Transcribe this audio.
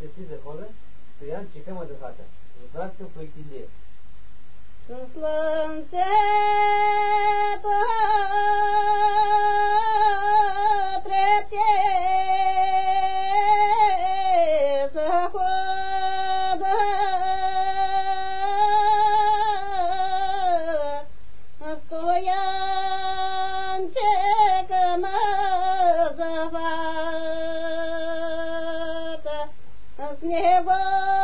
щастливи хора, стоян чекаме дъхата. Въпросът по екинде. Слънцето трете захода, стоян чекаме захвата с него.